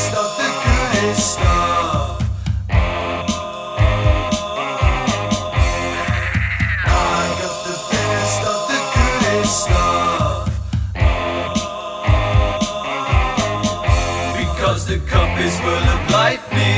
best of the goodest stuff. I got the best of the goodest stuff. Because the cup is full of lightning.